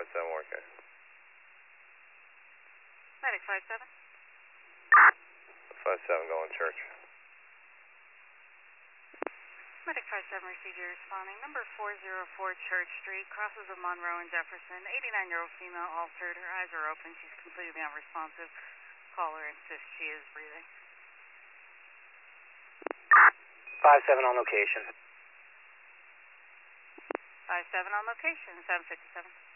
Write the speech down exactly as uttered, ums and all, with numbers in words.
five seven working. Medic five seven. five seven going church. Medic five seven received you responding. Number four oh four Church Street, crosses of Monroe and Jefferson. eighty-nine-year-old female altered. Her eyes are open. She's completely unresponsive. Caller insists she is breathing. five seven on location. five seven on location, seven fifty-seven.